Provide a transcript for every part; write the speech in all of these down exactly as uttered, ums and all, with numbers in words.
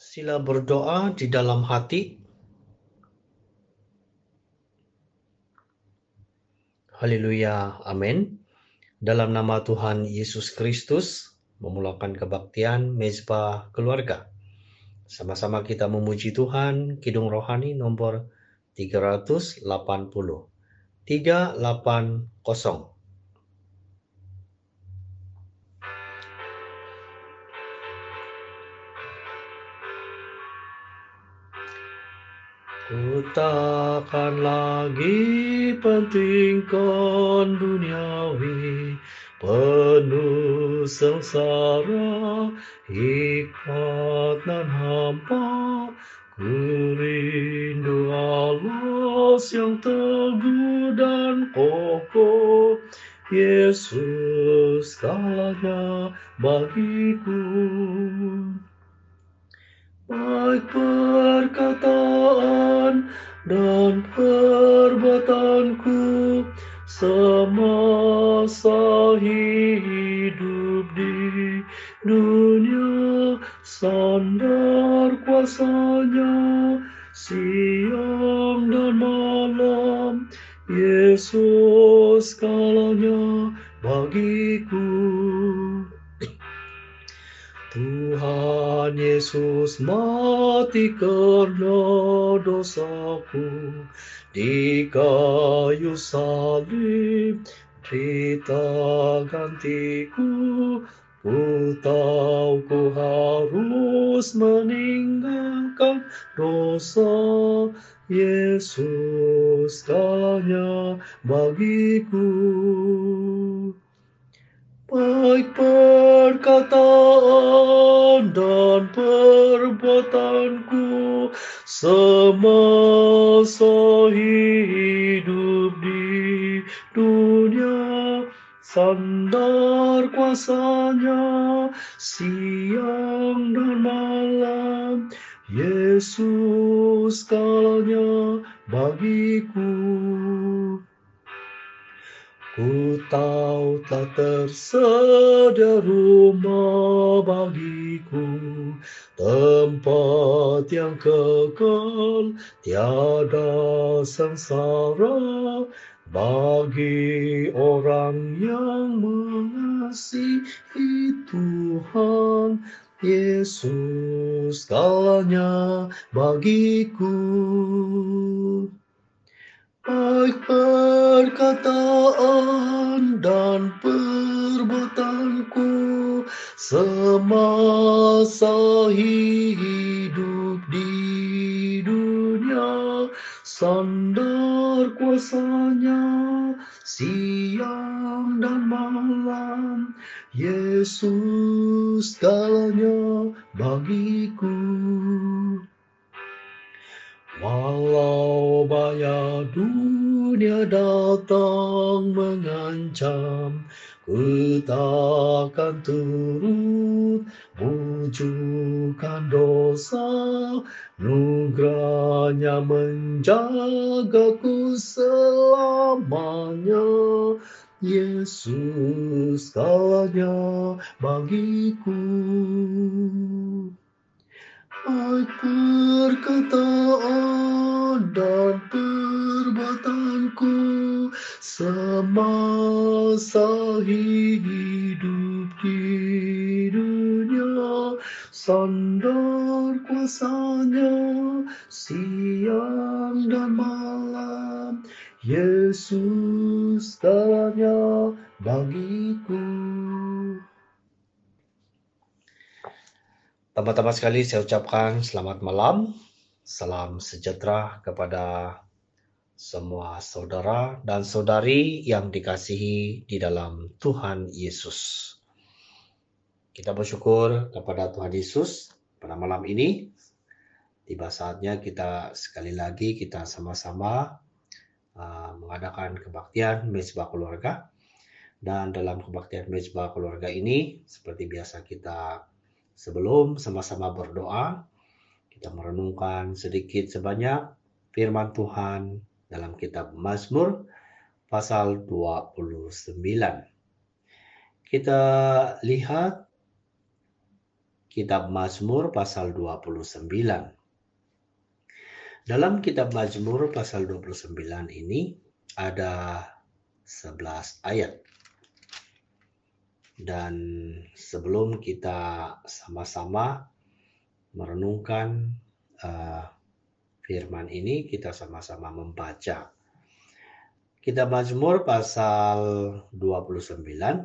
Sila berdoa di dalam hati. Haleluya, amin. Dalam nama Tuhan Yesus Kristus, memulakan kebaktian Mezbah Keluarga. Sama-sama kita memuji Tuhan, Kidung Rohani nomor tiga ratus delapan puluh. tiga delapan nol. Ku takkan lagi pentingkan duniawi, penuh sengsara, hikmat dan hampa. Ku rindu Allah yang teguh dan kokoh, Yesus segalanya bagiku. Baik perkataan dan perbuatanku semasa hidup di dunia, sandar kuasanya siang dan malam, Yesus segalanya bagiku. Tuhan Yesus mati karena dosaku, di kayu salib derita gantiku. Ku tahu ku harus meninggalkan dosa, Yesus segalanya bagiku. Baik perkataan dan perbuatanku semasa hidup di dunia, sandar kuasanya siang dan malam, Yesus segalanya bagiku. Ku tahu tak tersedia rumah bagiku, tempat yang kekal, tiada sengsara, bagi orang yang mengasihi Tuhan, Yesus segalanya bagiku. Baik perkataan dan perbuatanku semasa hidup di dunia, sandar kuasanya siang dan malam, Yesus segalanya bagiku. Walau banyak dunia datang mengancam, ku takkan turut bujukan dosa. Nugerahnya menjagaku selamanya, Yesus segalanya bagiku. Baik perkataan dan perbuatanku semasa hidup di dunia, sandar kuasanya siang dan malam, Yesus segalanya bagiku. Teman-teman sekali, saya ucapkan selamat malam, salam sejahtera kepada semua saudara dan saudari yang dikasihi di dalam Tuhan Yesus. Kita bersyukur kepada Tuhan Yesus pada malam ini. Tiba saatnya kita sekali lagi kita sama-sama uh, mengadakan kebaktian Mezbah Keluarga. Dan dalam kebaktian Mezbah Keluarga ini, seperti biasa kita sebelum sama-sama berdoa, kita merenungkan sedikit sebanyak firman Tuhan dalam kitab Mazmur pasal dua puluh sembilan. Kita lihat Kitab Mazmur pasal dua puluh sembilan. Dalam kitab Mazmur pasal dua puluh sembilan ini ada sebelas ayat. Dan sebelum kita sama-sama merenungkan uh, firman ini, kita sama-sama membaca. Kitab Mazmur pasal dua puluh sembilan.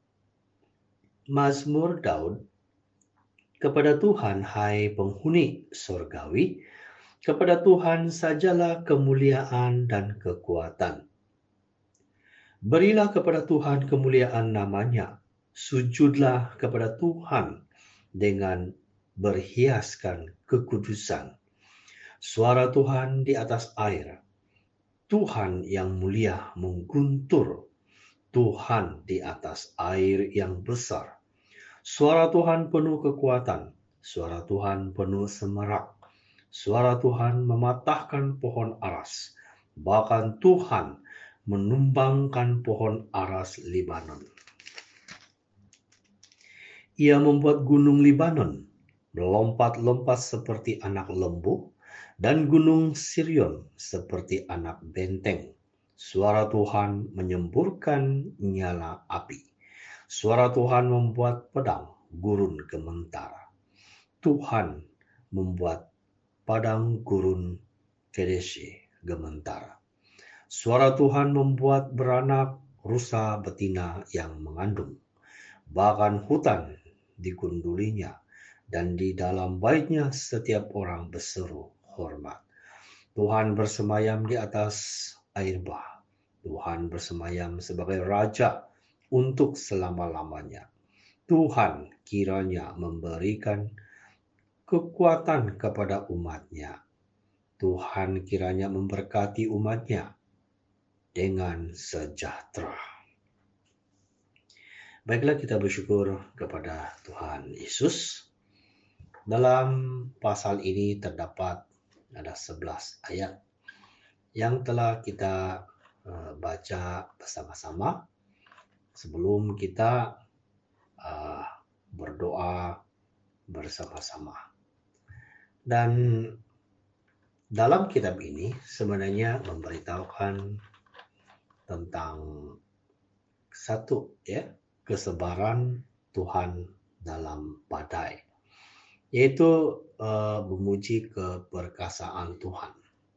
Mazmur Daud. Kepada Tuhan, hai penghuni surgawi, kepada Tuhan sajalah kemuliaan dan kekuatan. Berilah kepada Tuhan kemuliaan namanya, sujudlah kepada Tuhan dengan berhiaskan kekudusan. Suara Tuhan di atas air, Tuhan yang mulia mengguntur, Tuhan di atas air yang besar. Suara Tuhan penuh kekuatan, suara Tuhan penuh semerak, suara Tuhan mematahkan pohon aras, bahkan Tuhan menumbangkan pohon aras Libanon. Ia membuat gunung Libanon melompat-lompat seperti anak lembu, dan gunung Sirion seperti anak benteng. Suara Tuhan menyemburkan nyala api. Suara Tuhan membuat pedang gurun gementar. Tuhan membuat padang gurun Kedeshi gementar. Suara Tuhan membuat beranak rusa betina yang mengandung. Bahkan hutan dikundulinya, dan di dalam baitnya setiap orang berseru hormat. Tuhan bersemayam di atas air bah. Tuhan bersemayam sebagai Raja untuk selama-lamanya. Tuhan kiranya memberikan kekuatan kepada umatnya. Tuhan kiranya memberkati umatnya dengan sejahtera. Baiklah, kita bersyukur kepada Tuhan Yesus. Dalam pasal ini terdapat ada sebelas ayat yang telah kita uh, baca bersama-sama. Sebelum kita uh, berdoa bersama-sama. Dan dalam kitab ini sebenarnya memberitahukan tentang satu ya kesabaran Tuhan dalam badai, yaitu uh, memuji keperkasaan Tuhan,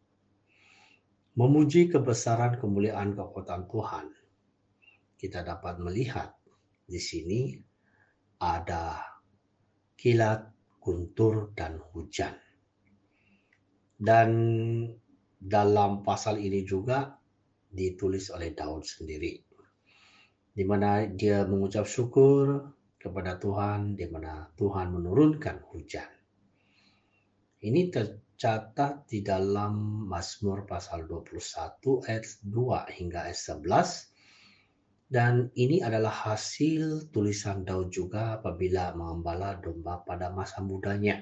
memuji kebesaran kemuliaan kekuatan Tuhan. Kita dapat melihat di sini ada kilat, guntur, dan hujan. Dan dalam pasal ini juga ditulis oleh Daud sendiri, di mana dia mengucap syukur kepada Tuhan, di mana Tuhan menurunkan hujan. Ini tercatat di dalam Mazmur pasal dua puluh satu ayat dua hingga ayat sebelas. Dan ini adalah hasil tulisan Daud juga apabila mengembala domba pada masa mudanya.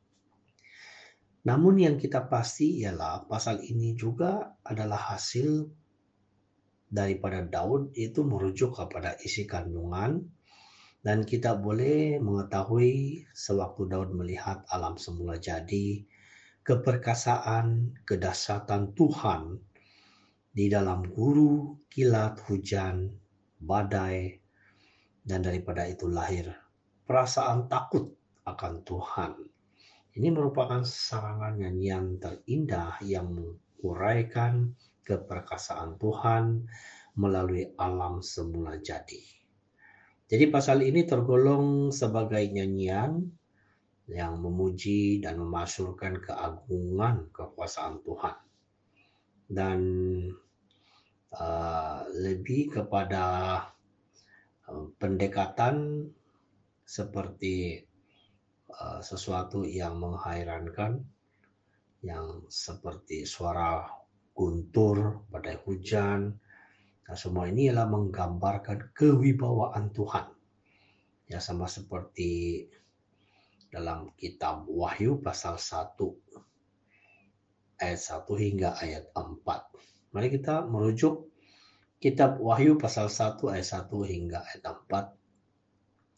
Namun yang kita pasti ialah pasal ini juga adalah hasil daripada Daud, itu merujuk kepada isi kandungan. Dan kita boleh mengetahui sewaktu Daud melihat alam semula jadi, keperkasaan, kedahsyatan Tuhan di dalam guru, kilat, hujan, badai, dan daripada itu lahir perasaan takut akan Tuhan. Ini merupakan sarangan nyanyian terindah yang menguraikan keperkasaan Tuhan melalui alam semula jadi. Jadi pasal ini tergolong sebagai nyanyian yang memuji dan memasyurkan keagungan kekuasaan Tuhan. Dan Uh, lebih kepada uh, pendekatan seperti uh, sesuatu yang menghairankan, yang seperti suara guntur, badai hujan. Nah, semua ini adalah menggambarkan kewibawaan Tuhan. Ya, sama seperti dalam kitab Wahyu pasal satu ayat satu hingga ayat empat. Mari kita merujuk kitab Wahyu pasal satu ayat satu hingga ayat empat.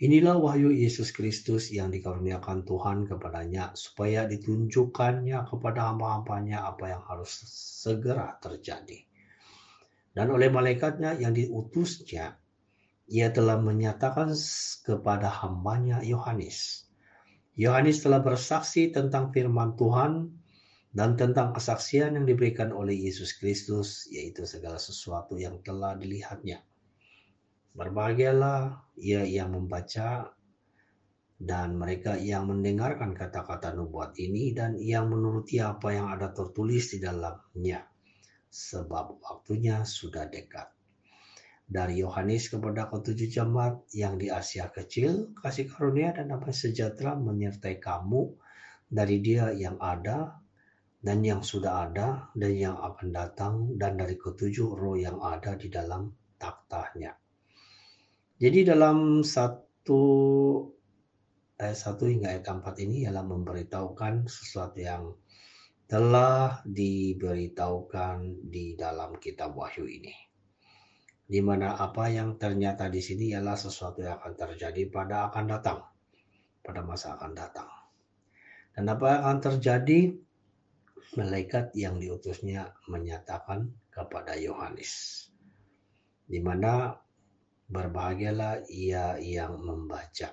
Inilah wahyu Yesus Kristus yang dikaruniakan Tuhan kepadanya, supaya ditunjukkannya kepada hamba-hambanya apa yang harus segera terjadi. Dan oleh malaikatnya yang diutusnya, ia telah menyatakan kepada hambanya Yohanes. Yohanes telah bersaksi tentang firman Tuhan dan tentang kesaksian yang diberikan oleh Yesus Kristus, yaitu segala sesuatu yang telah dilihatnya. Berbahagialah ia yang membaca dan mereka yang mendengarkan kata-kata nubuat ini dan yang menuruti apa yang ada tertulis di dalamnya, sebab waktunya sudah dekat. Dari Yohanes kepada ketujuh jemaat yang di Asia Kecil, kasih karunia dan damai sejahtera menyertai kamu dari Dia yang ada dan yang sudah ada dan yang akan datang, dan dari ketujuh roh yang ada di dalam taktanya. Jadi dalam satu ayat satu hingga ayat empat ini ialah memberitahukan sesuatu yang telah diberitahukan di dalam kitab Wahyu ini. Di mana apa yang ternyata di sini ialah sesuatu yang akan terjadi pada akan datang, pada masa akan datang. Dan apa yang akan terjadi? Malaikat yang diutusnya menyatakan kepada Yohanes, di mana berbahagialah ia yang membaca.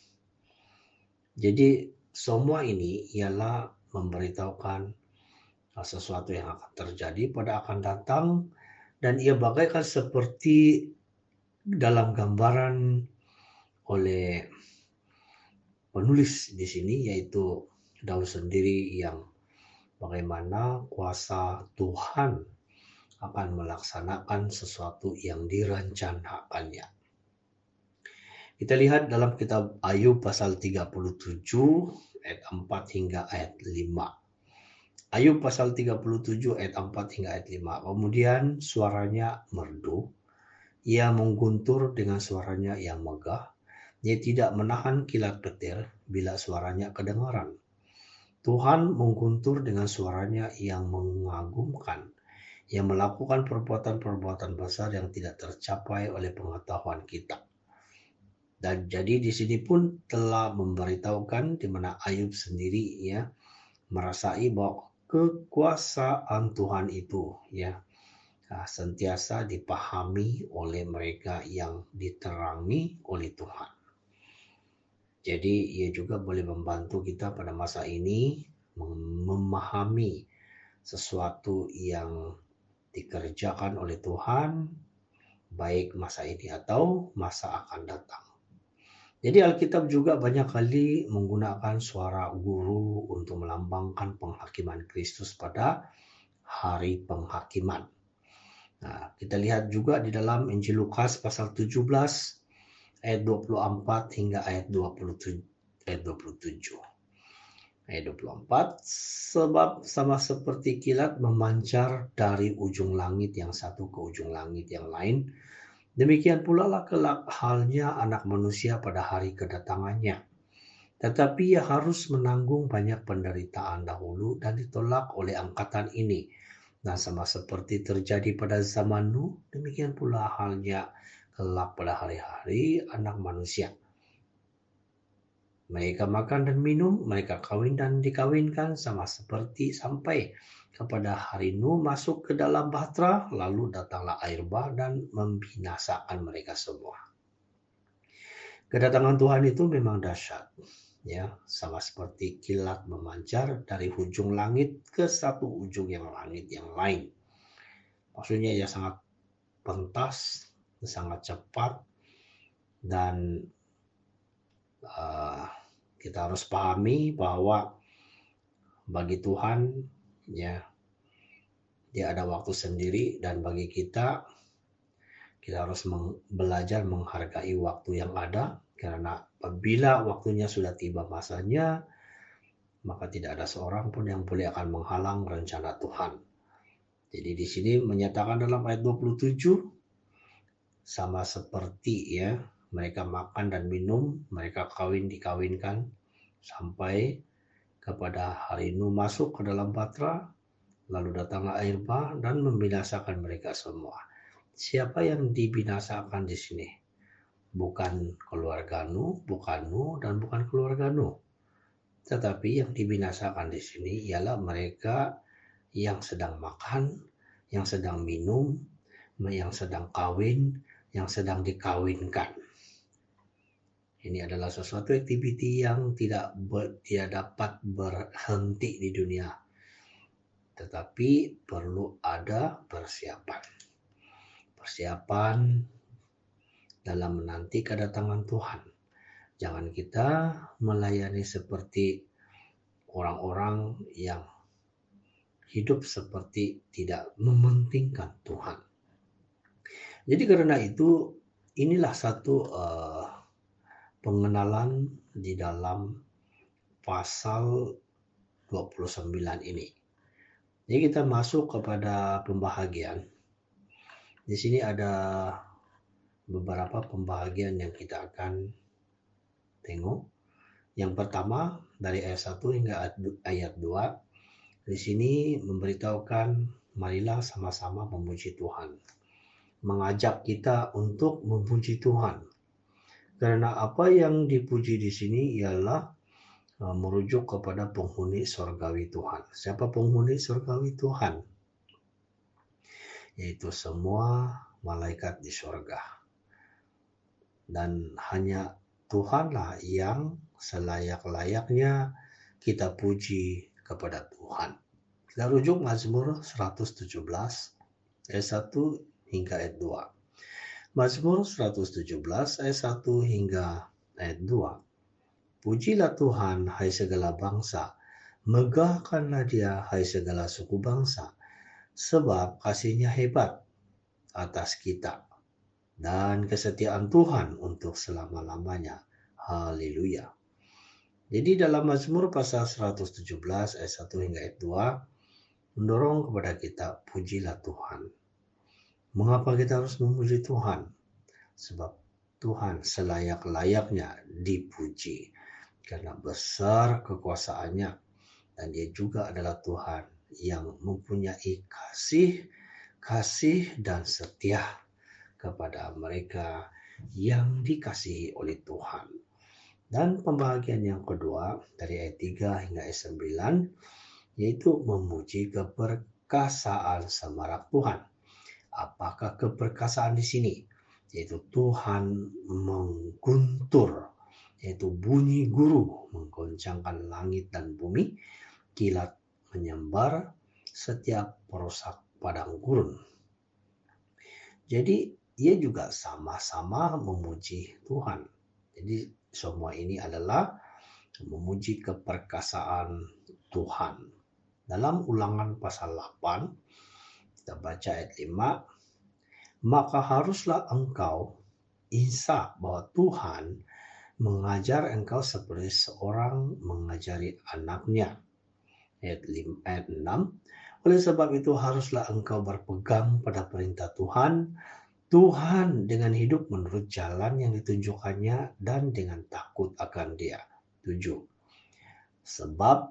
Jadi semua ini ialah memberitahukan sesuatu yang akan terjadi pada akan datang, dan ia bagaikan seperti dalam gambaran oleh penulis di sini, yaitu Daud sendiri, yang bagaimana kuasa Tuhan akan melaksanakan sesuatu yang direncanakannya. Kita lihat dalam kitab Ayub pasal tiga puluh tujuh ayat empat hingga ayat lima. Ayub pasal tiga puluh tujuh ayat empat hingga ayat lima. Kemudian suaranya merdu, ia mengguntur dengan suaranya yang megah, ia tidak menahan kilat petir bila suaranya kedengaran. Tuhan mengguntur dengan suaranya yang mengagumkan, yang melakukan perbuatan-perbuatan besar yang tidak tercapai oleh pengetahuan kita. Dan jadi di sini pun telah memberitahukan di mana Ayub sendiri ya merasai bahwa kekuasaan Tuhan itu ya sentiasa dipahami oleh mereka yang diterangi oleh Tuhan. Jadi ia juga boleh membantu kita pada masa ini memahami sesuatu yang dikerjakan oleh Tuhan, baik masa ini atau masa akan datang. Jadi Alkitab juga banyak kali menggunakan suara guru untuk melambangkan penghakiman Kristus pada hari penghakiman. Nah, kita lihat juga di dalam Injil Lukas pasal tujuh belas ayat dua puluh empat hingga ayat dua puluh tujuh. Ayat dua puluh tujuh. Ayat dua puluh empat, sebab sama seperti kilat memancar dari ujung langit yang satu ke ujung langit yang lain, demikian pula lah kelak halnya anak manusia pada hari kedatangannya. Tetapi ia harus menanggung banyak penderitaan dahulu dan ditolak oleh angkatan ini. Nah, sama seperti terjadi pada zaman Nuh, demikian pula halnya kelak pada hari-hari anak manusia. Mereka makan dan minum, mereka kawin dan dikawinkan, sama seperti sampai kepada hari Nuh masuk ke dalam bahtera, lalu datanglah air bah dan membinasakan mereka semua. Kedatangan Tuhan itu memang dahsyat, ya, sama seperti kilat memancar dari ujung langit ke satu ujung yang langit yang lain. Maksudnya ya sangat pentas, sangat cepat, dan uh, kita harus pahami bahwa bagi Tuhan ya dia ada waktu sendiri, dan bagi kita kita harus meng- belajar menghargai waktu yang ada, karena apabila waktunya sudah tiba masanya, maka tidak ada seorang pun yang boleh akan menghalang rencana Tuhan. Jadi di sini menyatakan dalam ayat dua puluh tujuh, sama seperti ya mereka makan dan minum, mereka kawin dikawinkan, sampai kepada hari Nuh masuk ke dalam bahtera, lalu datanglah air bah dan membinasakan mereka semua. Siapa yang dibinasakan di sini? bukan keluargamu, bukanmu, dan bukan keluargamu. Tetapi yang dibinasakan di sini ialah mereka yang sedang makan, yang sedang minum, yang sedang kawin, yang sedang dikawinkan. Ini adalah sesuatu aktiviti yang tidak ber, tidak dapat berhenti di dunia, tetapi perlu ada persiapan. Persiapan dalam menanti kedatangan Tuhan. Jangan kita melayani seperti orang-orang yang hidup seperti tidak mementingkan Tuhan. Jadi karena itu, inilah satu uh, pengenalan di dalam pasal dua puluh sembilan ini. Jadi kita masuk kepada pembahagian. Di sini ada beberapa pembahagian yang kita akan tengok. Yang pertama dari ayat satu hingga ayat dua. Di sini memberitahukan marilah sama-sama memuji Tuhan. Mengajak kita untuk memuji Tuhan. Karena apa yang dipuji di sini ialah uh, merujuk kepada penghuni surgawi Tuhan. Siapa penghuni surgawi Tuhan? Yaitu semua malaikat di surga. Dan hanya Tuhanlah yang selayak-layaknya kita puji kepada Tuhan. Kita rujuk Mazmur seratus tujuh belas ayat satu hingga ayat dua. Mazmur seratus tujuh belas ayat satu hingga ayat dua. Pujilah Tuhan, hai segala bangsa, megahkanlah Dia, hai segala suku bangsa, sebab kasih-Nya hebat atas kita dan kesetiaan Tuhan untuk selama-lamanya. Haleluya. Jadi dalam Mazmur pasal seratus tujuh belas ayat satu hingga ayat dua mendorong kepada kita, pujilah Tuhan. Mengapa kita harus memuji Tuhan? Sebab Tuhan selayak-layaknya dipuji. Karena besar kekuasaannya. Dan Dia juga adalah Tuhan yang mempunyai kasih, kasih dan setia kepada mereka yang dikasihi oleh Tuhan. Dan pembahagian yang kedua dari ayat tiga hingga ayat sembilan, yaitu memuji keperkasaan semarak Tuhan. Apakah keperkasaan di sini? Yaitu Tuhan mengguntur, yaitu bunyi guru menggoncangkan langit dan bumi, kilat menyambar setiap perusak padang gurun. Jadi ia juga sama-sama memuji Tuhan. Jadi semua ini adalah memuji keperkasaan Tuhan. Dalam Ulangan pasal delapan, kita baca ayat lima, maka haruslah engkau insaf bahwa Tuhan mengajar engkau seperti seorang mengajari anaknya. Ayat, lima, ayat enam, oleh sebab itu haruslah engkau berpegang pada perintah Tuhan, Tuhan dengan hidup menurut jalan yang ditunjukkannya dan dengan takut akan Dia. tujuh. Sebab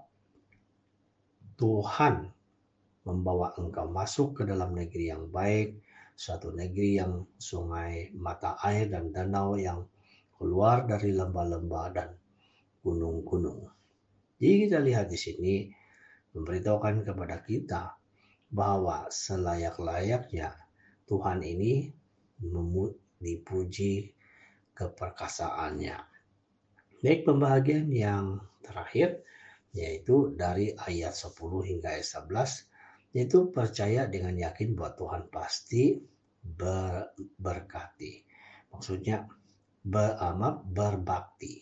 Tuhan membawa engkau masuk ke dalam negeri yang baik, suatu negeri yang sungai mata air dan danau yang keluar dari lembah-lembah dan gunung-gunung. Jadi kita lihat di sini memberitahukan kepada kita bahwa selayak-layaknya Tuhan ini dipuji keperkasaannya. Baik, pembahagian yang terakhir yaitu dari ayat sepuluh hingga ayat sebelas, yaitu percaya dengan yakin bahwa Tuhan pasti berberkati. Maksudnya beramat berbakti.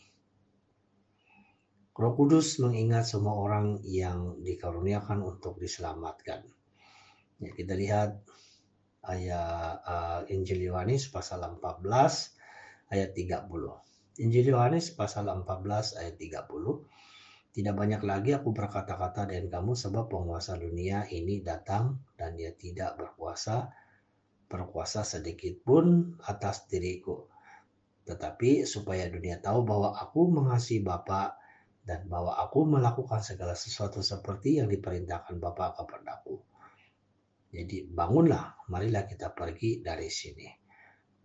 Roh Kudus mengingat semua orang yang dikaruniakan untuk diselamatkan. Ya, kita lihat ayat uh, Injil Yohanes pasal empat belas ayat tiga puluh. Injil Yohanes pasal empat belas ayat tiga puluh. Tidak banyak lagi aku berkata-kata dengan kamu sebab penguasa dunia ini datang dan Dia tidak berkuasa berkuasa sedikit pun atas diriku. Tetapi supaya dunia tahu bahwa aku mengasihi Bapa dan bahwa aku melakukan segala sesuatu seperti yang diperintahkan Bapa kepadaku. Jadi bangunlah, marilah kita pergi dari sini.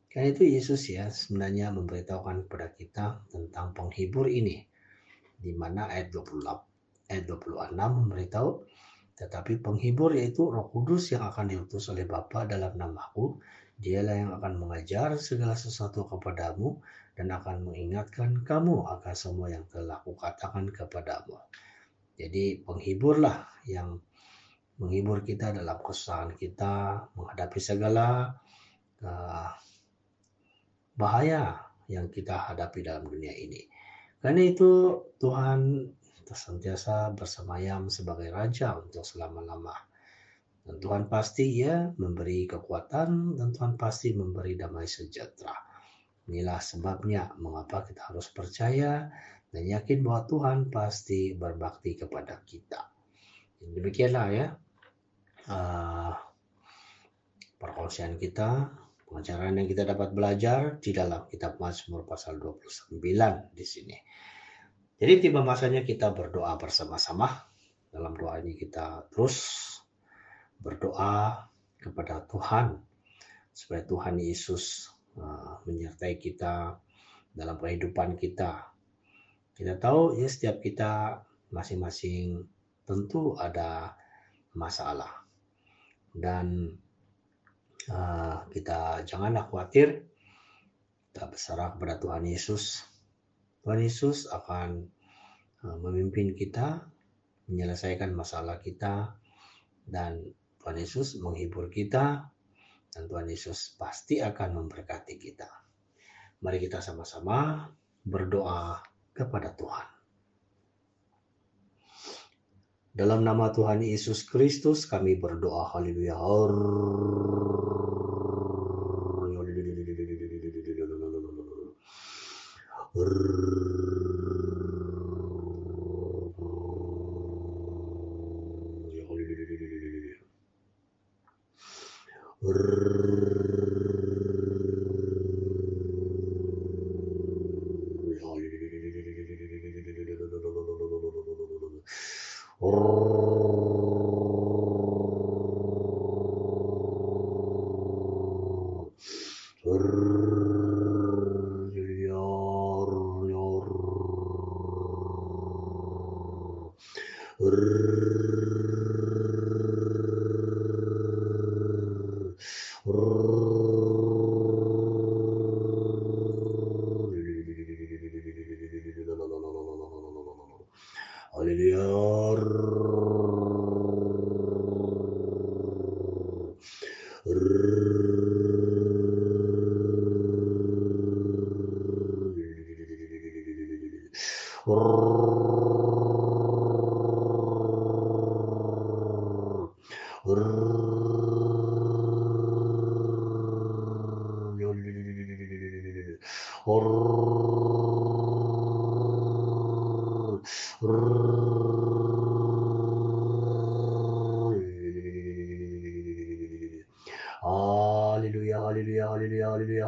Karena itu Yesus ya sebenarnya memberitahukan kepada kita tentang penghibur ini, di mana ayat dua puluh delapan, ayat dua puluh enam memberitahu, tetapi penghibur yaitu Roh Kudus yang akan diutus oleh Bapa dalam namaku, dialah yang akan mengajar segala sesuatu kepadamu dan akan mengingatkan kamu akan semua yang telah kukatakan kepadamu. Jadi penghiburlah yang menghibur kita dalam kesusahan kita menghadapi segala uh, bahaya yang kita hadapi dalam dunia ini. Karena itu Tuhan senantiasa bersemayam sebagai Raja untuk selama-lama. Dan Tuhan pasti ya memberi kekuatan dan Tuhan pasti memberi damai sejahtera. Inilah sebabnya mengapa kita harus percaya dan yakin bahwa Tuhan pasti berbakti kepada kita. Demikianlah ya uh, perkongsian kita, pengajaran yang kita dapat belajar di dalam kitab Mazmur pasal dua puluh sembilan di sini. Jadi tiba masanya kita berdoa bersama-sama. Dalam doa ini kita terus berdoa kepada Tuhan supaya Tuhan Yesus uh, menyertai kita dalam kehidupan kita. Kita tahu ya setiap kita masing-masing tentu ada masalah dan uh, kita janganlah khawatir, kita berserah kepada Tuhan Yesus. Tuhan Yesus akan uh, memimpin kita menyelesaikan masalah kita dan Tuhan Yesus menghibur kita dan Tuhan Yesus pasti akan memberkati kita. Mari kita sama-sama berdoa kepada Tuhan. Dalam nama Tuhan Yesus Kristus kami berdoa. Haleluya. Haleluya, haleluya, haleluya, haleluya.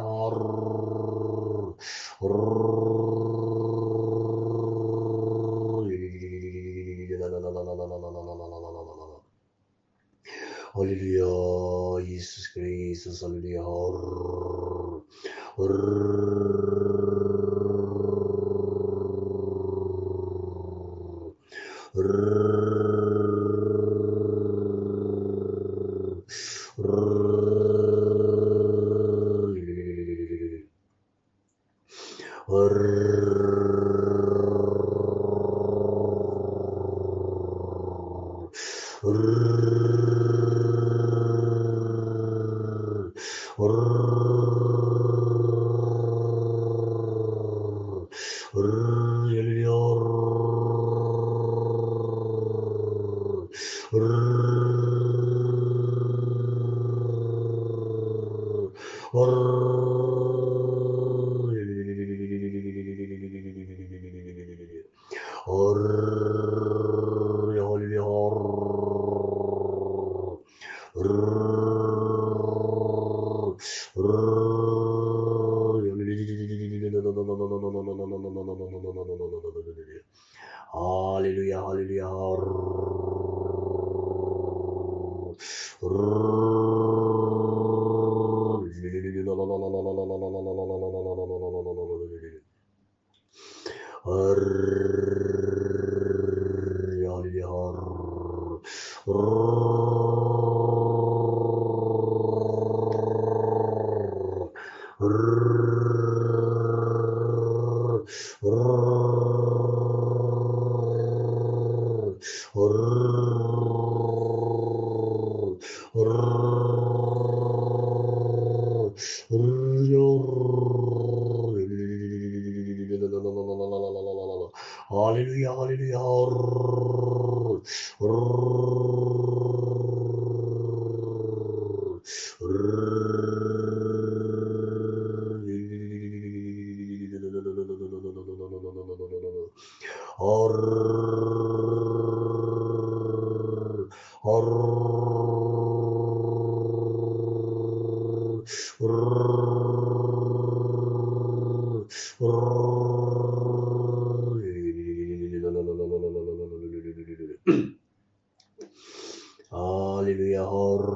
Haleluya, Yesus Kristus, haleluya. Haleluya, haleluya. Hallelujah, hallelujah. Hallelujah.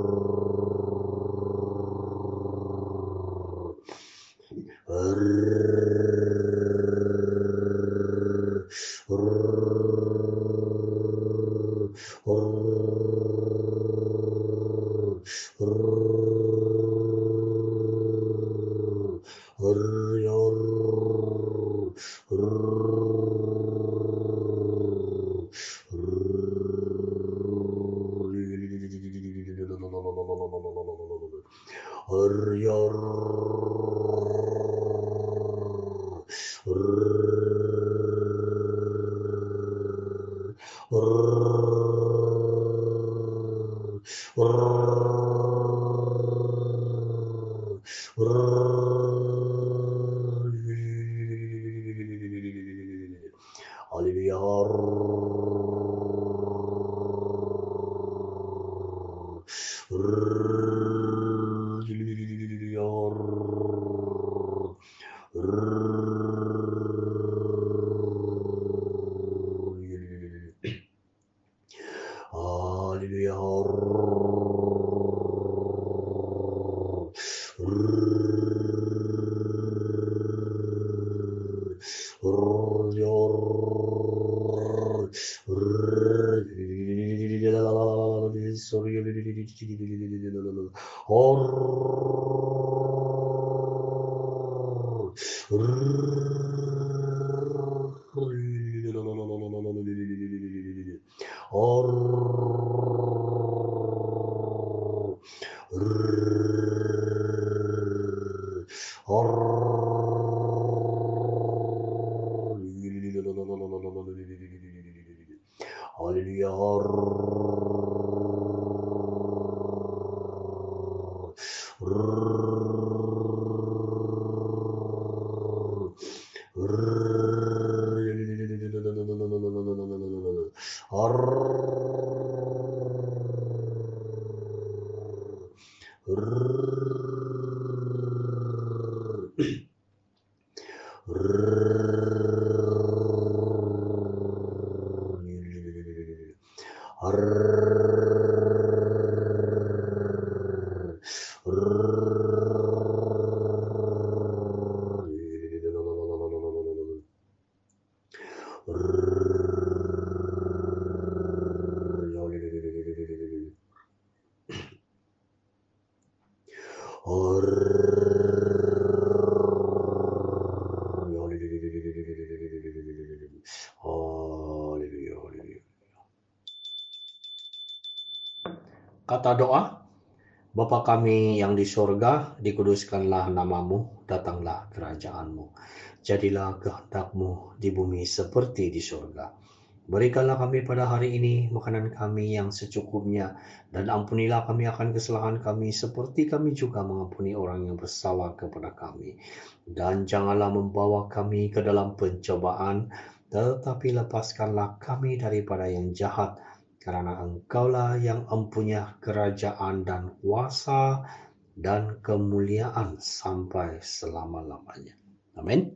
Kata doa, Bapa kami yang di surga, dikuduskanlah namamu, datanglah kerajaanmu. Jadilah kehendakmu di bumi seperti di surga. Berikanlah kami pada hari ini makanan kami yang secukupnya, dan ampunilah kami akan kesalahan kami seperti kami juga mengampuni orang yang bersalah kepada kami. Dan janganlah membawa kami ke dalam pencobaan, tetapi lepaskanlah kami daripada yang jahat, karena Engkaulah yang empunya kerajaan dan kuasa dan kemuliaan sampai selama-lamanya. Amin.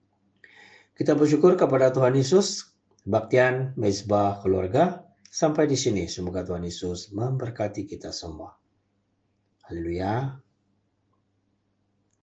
Kita bersyukur kepada Tuhan Yesus. Kebaktian Mezbah Keluarga sampai di sini. Semoga Tuhan Yesus memberkati kita semua. Haleluya.